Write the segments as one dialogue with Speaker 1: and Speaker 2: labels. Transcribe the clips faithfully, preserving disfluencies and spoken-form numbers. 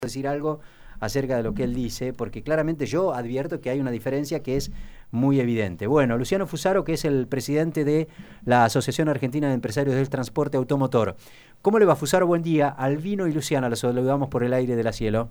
Speaker 1: decir algo acerca de lo que él dice, porque claramente yo advierto que hay una diferencia que es muy evidente. Bueno, Luciano Fusaro, que es el presidente de la Asociación Argentina de Empresarios del Transporte Automotor. ¿Cómo le va, Fusaro? Buen día. Albino y Luciana, los saludamos por el aire de la Cielo.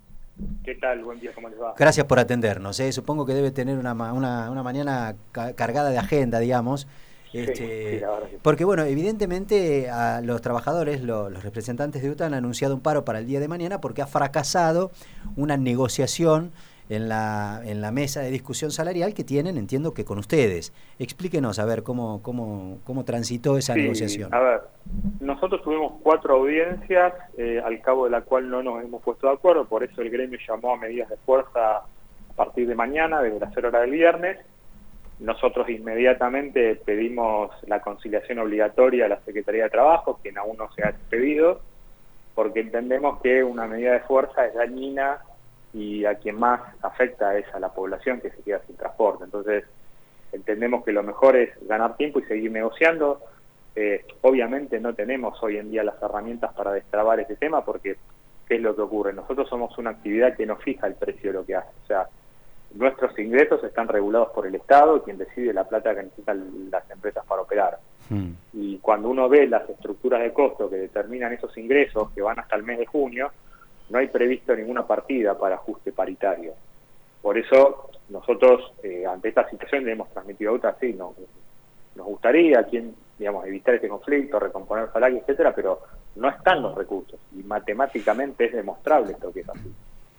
Speaker 2: ¿Qué tal? Buen día, ¿cómo les va?
Speaker 1: Gracias por atendernos. ¿eh? Supongo que debe tener una, una, una mañana ca cargada de agenda, digamos. Este,
Speaker 2: sí, sí, la verdad que sí.
Speaker 1: Porque, bueno, evidentemente a los trabajadores, lo, los representantes de U T A han anunciado un paro para el día de mañana porque ha fracasado una negociación en la, en la mesa de discusión salarial que tienen, entiendo que con ustedes. Explíquenos, a ver, cómo, cómo, cómo transitó esa
Speaker 2: sí,
Speaker 1: negociación.
Speaker 2: A ver, nosotros tuvimos cuatro audiencias, eh, al cabo de la cual no nos hemos puesto de acuerdo, por eso el gremio llamó a medidas de fuerza a partir de mañana, desde las cero horas del viernes. Nosotros inmediatamente pedimos la conciliación obligatoria a la Secretaría de Trabajo, quien aún no se ha despedido, porque entendemos que una medida de fuerza es dañina y a quien más afecta es a la población que se queda sin transporte. Entonces, entendemos que lo mejor es ganar tiempo y seguir negociando. Eh, obviamente no tenemos hoy en día las herramientas para destrabar ese tema, porque ¿qué es lo que ocurre? Nosotros somos una actividad que no fija el precio de lo que hace. O sea, nuestros ingresos están regulados por el Estado, quien decide la plata que necesitan las empresas para operar. Hmm. Y cuando uno ve las estructuras de costo que determinan esos ingresos, que van hasta el mes de junio, no hay previsto ninguna partida para ajuste paritario. Por eso nosotros, eh, ante esta situación, le hemos transmitido a U T A, sí, no, nos gustaría quien, digamos, evitar este conflicto, recomponer salarios, etcétera, pero no están los recursos, y matemáticamente es demostrable esto que es así.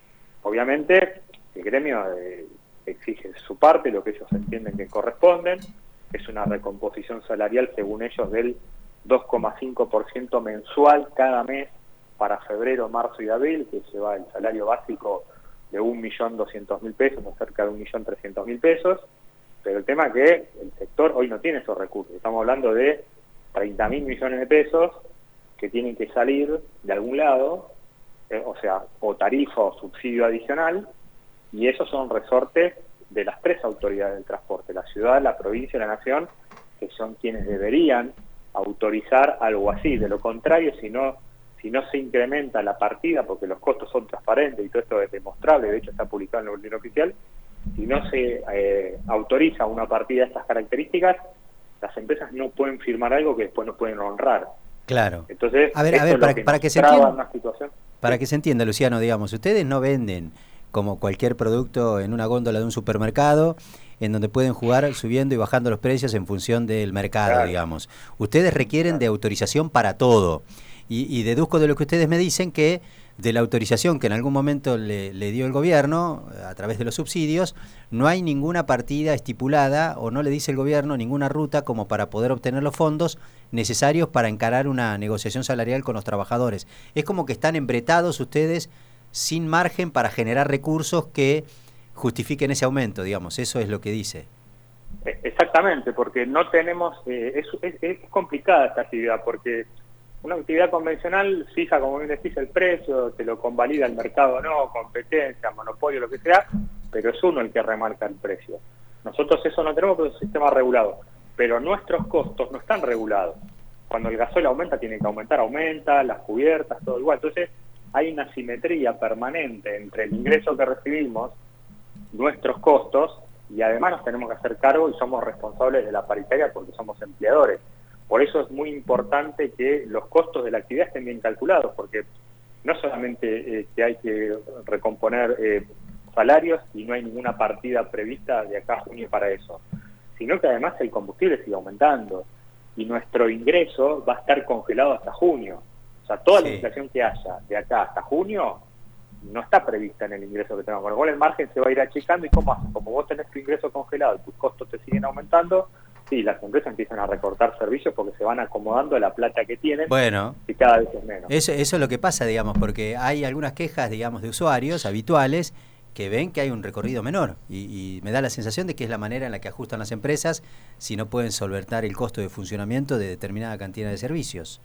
Speaker 2: Obviamente, el gremio eh, exige su parte, lo que ellos entienden que corresponden, es una recomposición salarial, según ellos, del dos coma cinco por ciento mensual cada mes para febrero, marzo y abril, que lleva el salario básico de un millón doscientos mil pesos, o cerca de un millón trescientos mil pesos, pero el tema es que el sector hoy no tiene esos recursos. Estamos hablando de treinta mil millones de pesos que tienen que salir de algún lado, eh, o sea, o tarifa o subsidio adicional, y esos son resortes de las tres autoridades del transporte, la ciudad, la provincia y la nación, que son quienes deberían autorizar algo así. De lo contrario, si no, si no se incrementa la partida, porque los costos son transparentes y todo esto es demostrable, de hecho está publicado en el boletín oficial, si no se eh, autoriza una partida de estas características, las empresas no pueden firmar algo que después no pueden honrar.
Speaker 1: Claro.
Speaker 2: Entonces,
Speaker 1: a ver, a ver, para que, para que se entienda, una situación. Para sí. que se entienda, Luciano, digamos, ustedes no venden como cualquier producto en una góndola de un supermercado, en donde pueden jugar subiendo y bajando los precios en función del mercado, claro. digamos. Ustedes requieren claro. de autorización para todo. Y, y deduzco de lo que ustedes me dicen que de la autorización que en algún momento le, le dio el gobierno, a través de los subsidios, no hay ninguna partida estipulada, o no le dice el gobierno ninguna ruta como para poder obtener los fondos necesarios para encarar una negociación salarial con los trabajadores. Es como que están embretados ustedes sin margen para generar recursos que justifiquen ese aumento, digamos, eso es lo que dice.
Speaker 2: Exactamente, porque no tenemos, eh, es, es, es complicada esta actividad, porque una actividad convencional fija, como bien decís, el precio, te lo convalida el mercado o no, competencia, monopolio, lo que sea, pero es uno el que remarca el precio. Nosotros eso no tenemos porque es un sistema regulado, pero nuestros costos no están regulados. Cuando el gasoil aumenta, tiene que aumentar, aumenta, las cubiertas, todo igual. Entonces, hay una simetría permanente entre el ingreso que recibimos, nuestros costos, y además nos tenemos que hacer cargo y somos responsables de la paritaria porque somos empleadores. Por eso es muy importante que los costos de la actividad estén bien calculados, porque no solamente eh, que hay que recomponer eh, salarios y no hay ninguna partida prevista de acá a junio para eso, sino que además el combustible sigue aumentando y nuestro ingreso va a estar congelado hasta junio. O sea, toda sí. la inflación que haya de acá hasta junio no está prevista en el ingreso que tenemos. Con lo cual el margen se va a ir achicando y ¿cómo hace? Como vos tenés tu ingreso congelado y tus costos te siguen aumentando, sí, las empresas empiezan a recortar servicios porque se van acomodando a la plata que tienen
Speaker 1: bueno,
Speaker 2: y cada vez es menos.
Speaker 1: Eso, eso es lo que pasa, digamos, porque hay algunas quejas, digamos, de usuarios habituales que ven que hay un recorrido menor y, y me da la sensación de que es la manera en la que ajustan las empresas si no pueden solventar el costo de funcionamiento de determinada cantidad de servicios.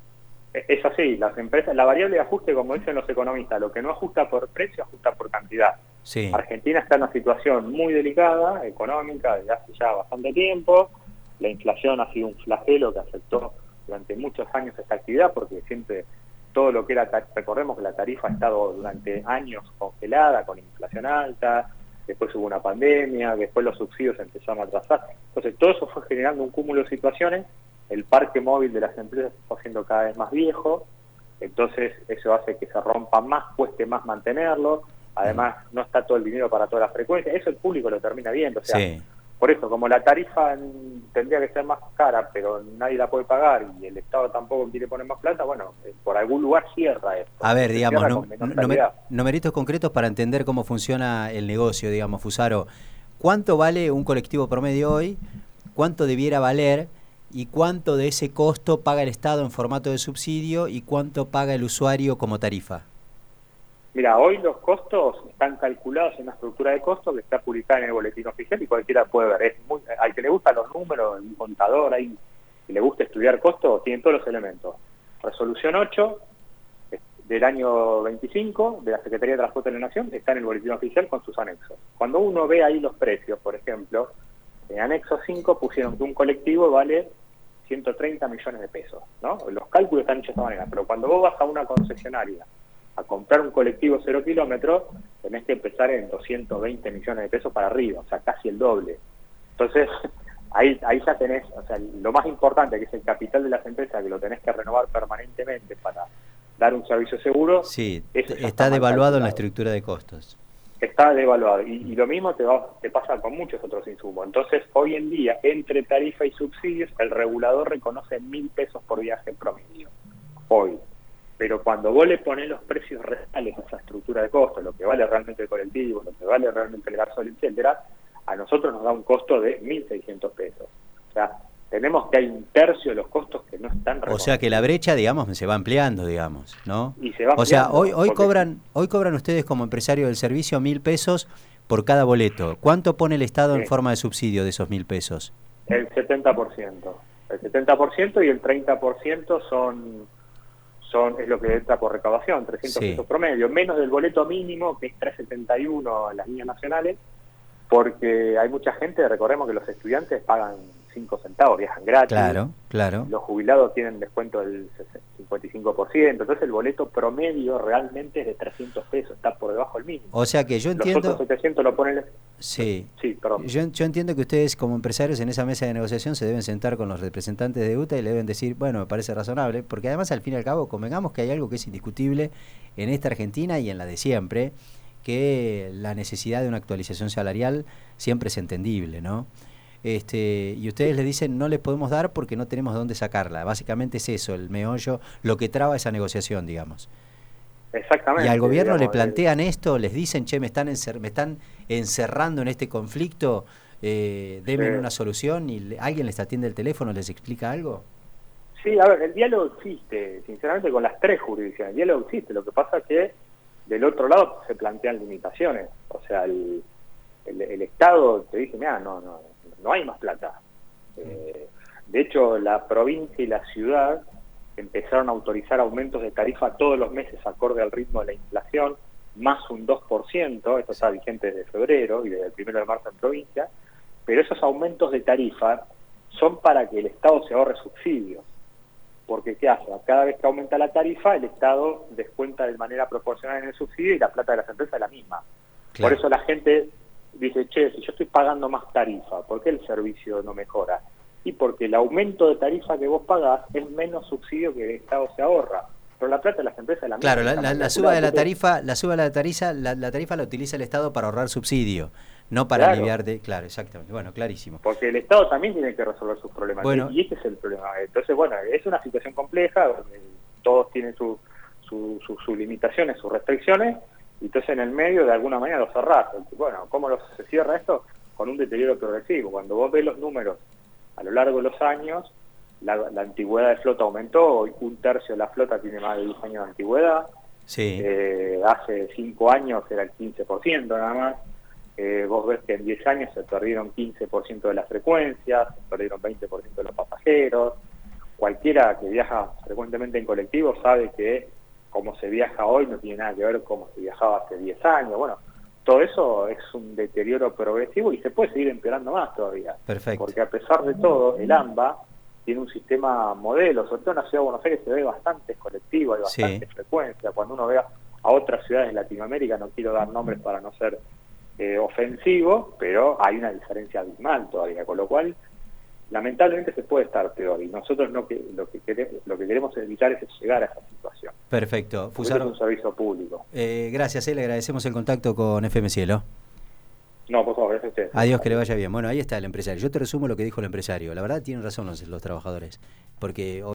Speaker 2: Es así, las empresas, la variable de ajuste, como dicen los economistas, lo que no ajusta por precio, ajusta por cantidad.
Speaker 1: Sí.
Speaker 2: Argentina está en una situación muy delicada, económica, desde hace ya bastante tiempo. La inflación ha sido un flagelo que afectó durante muchos años esta actividad, porque siempre todo lo que era, recordemos que la tarifa ha estado durante años congelada, con inflación alta, después hubo una pandemia, después los subsidios empezaron a atrasar. Entonces todo eso fue generando un cúmulo de situaciones, el parque móvil de las empresas está siendo cada vez más viejo, entonces eso hace que se rompa más, cueste más mantenerlo, además no está todo el dinero para todas las frecuencias, eso el público lo termina viendo, o sea, sí. Por eso, como la tarifa tendría que ser más cara, pero nadie la puede pagar y el Estado tampoco quiere poner más plata, bueno, por algún lugar cierra esto.
Speaker 1: A ver, digamos, no, no, numeritos concretos para entender cómo funciona el negocio, digamos, Fusaro. ¿Cuánto vale un colectivo promedio hoy? ¿Cuánto debiera valer? ¿Y cuánto de ese costo paga el Estado en formato de subsidio? ¿Y cuánto paga el usuario como tarifa?
Speaker 2: Mira, hoy los costos están calculados en una estructura de costos que está publicada en el boletín oficial y cualquiera puede ver. Es muy, al que le gustan los números, un contador ahí, que le gusta estudiar costos, tienen todos los elementos. Resolución ocho del año veinticinco de la Secretaría de Transporte de la Nación está en el boletín oficial con sus anexos. Cuando uno ve ahí los precios, por ejemplo, en anexo cinco pusieron que un colectivo vale ciento treinta millones de pesos, ¿no? Los cálculos están hechos de esta manera, pero cuando vos vas a una concesionaria a comprar un colectivo cero kilómetros, tenés que empezar en doscientos veinte millones de pesos para arriba, o sea, casi el doble. Entonces, ahí ahí ya tenés, o sea, lo más importante, que es el capital de las empresas, que lo tenés que renovar permanentemente para dar un servicio seguro.
Speaker 1: Sí, está, está devaluado en la estructura de costos.
Speaker 2: Está devaluado, y, y lo mismo te, va, te pasa con muchos otros insumos. Entonces, hoy en día, entre tarifa y subsidios, el regulador reconoce mil pesos por viaje en promedio, hoy. Pero cuando vos le ponés los precios reales a esa estructura de costos, lo que vale realmente el colectivo, lo que vale realmente el gasol, etcétera, a nosotros nos da un costo de mil seiscientos pesos. O sea, tenemos que hay un tercio de los costos que no están reconocidos.
Speaker 1: O sea que la brecha, digamos, se va ampliando, digamos, ¿no?
Speaker 2: Y se va
Speaker 1: o sea, hoy hoy
Speaker 2: porque...
Speaker 1: cobran hoy cobran ustedes como empresario del servicio mil pesos por cada boleto. ¿Cuánto pone el Estado sí. en forma de subsidio de esos mil pesos?
Speaker 2: El setenta por ciento. El setenta por ciento y el treinta por ciento son... Son, es lo que entra por recaudación, trescientos sí. pesos promedio, menos del boleto mínimo, que es tres setenta y uno en las líneas nacionales, porque hay mucha gente, recordemos que los estudiantes pagan cinco centavos, viajan gratis,
Speaker 1: claro, claro.
Speaker 2: Los jubilados tienen descuento del cincuenta y cinco por ciento, entonces el boleto promedio realmente es de trescientos pesos, está por debajo del mínimo.
Speaker 1: O sea que yo entiendo...
Speaker 2: Los otros setecientos lo ponen...
Speaker 1: Sí,
Speaker 2: sí perdón.
Speaker 1: Yo, yo entiendo que ustedes como empresarios en esa mesa de negociación se deben sentar con los representantes de U T A y le deben decir, bueno, me parece razonable, porque además al fin y al cabo convengamos que hay algo que es indiscutible en esta Argentina y en la de siempre, que la necesidad de una actualización salarial siempre es entendible, ¿no? Este, y ustedes le dicen no les podemos dar porque no tenemos de dónde sacarla. Básicamente es eso, el meollo, lo que traba esa negociación, digamos.
Speaker 2: Exactamente.
Speaker 1: Y al gobierno
Speaker 2: digamos,
Speaker 1: le plantean el... esto, les dicen, che, me están, encer me están encerrando en este conflicto, eh, denme sí. una solución, y le alguien les atiende el teléfono, les explica algo.
Speaker 2: Sí, a ver, el diálogo existe, sinceramente con las tres jurisdicciones, el diálogo existe, lo que pasa es que del otro lado se plantean limitaciones, o sea, el, el, el Estado te dice, mira, no, no, no hay más plata. Eh, de hecho, la provincia y la ciudad empezaron a autorizar aumentos de tarifa todos los meses acorde al ritmo de la inflación, más un dos por ciento, esto está vigente desde febrero y desde el primero de marzo en provincia, pero esos aumentos de tarifa son para que el Estado se ahorre subsidios, porque ¿qué hace? Cada vez que aumenta la tarifa, el Estado descuenta de manera proporcional en el subsidio y la plata de las empresas es la misma. Claro. Por eso la gente dice, che, si yo estoy pagando más tarifa, ¿por qué el servicio no mejora? Y porque el aumento de tarifa que vos pagás es menos subsidio que el Estado se ahorra. Pero la plata de las empresas es la misma.
Speaker 1: Claro, la, la, la suba de la tarifa, la suba de la tarifa, la, la tarifa la utiliza el Estado para ahorrar subsidio, no para
Speaker 2: claro.
Speaker 1: aliviar de... Claro, exactamente. Bueno, clarísimo.
Speaker 2: Porque el Estado también tiene que resolver sus problemas.
Speaker 1: Bueno,
Speaker 2: y este es el problema. Entonces, bueno, es una situación compleja, donde todos tienen sus su, su, su limitaciones, sus restricciones, y entonces en el medio de alguna manera lo cerrás. Bueno, ¿cómo lo, se cierra esto? Con un deterioro progresivo. Cuando vos ves los números a lo largo de los años, la, la antigüedad de flota aumentó, hoy un tercio de la flota tiene más de diez años de antigüedad,
Speaker 1: sí.
Speaker 2: eh, hace cinco años era el quince por ciento nada más, eh, vos ves que en diez años se perdieron quince por ciento de las frecuencias, se perdieron veinte por ciento de los pasajeros. Cualquiera que viaja frecuentemente en colectivo sabe que como se viaja hoy no tiene nada que ver como se viajaba hace diez años. Bueno, todo eso es un deterioro progresivo y se puede seguir empeorando más todavía.
Speaker 1: Perfecto.
Speaker 2: Porque a pesar de todo, el AMBA tiene un sistema modelo, sobre todo en la ciudad de Buenos Aires se ve bastante colectivo, hay bastante
Speaker 1: sí.
Speaker 2: frecuencia. Cuando uno ve a otras ciudades de Latinoamérica, no quiero dar nombres para no ser eh, ofensivo, pero hay una diferencia abismal todavía, con lo cual lamentablemente se puede estar peor, y nosotros no que, lo, que queremos, lo que queremos evitar es llegar a esa situación.
Speaker 1: Perfecto.
Speaker 2: Fusaro es un servicio público.
Speaker 1: Eh, gracias, eh, le agradecemos el contacto con F M Cielo.
Speaker 2: No, por favor, gracias a ustedes.
Speaker 1: Adiós, que le vaya bien. Bueno, ahí está el empresario. Yo te resumo lo que dijo el empresario. La verdad tienen razón los, los trabajadores, porque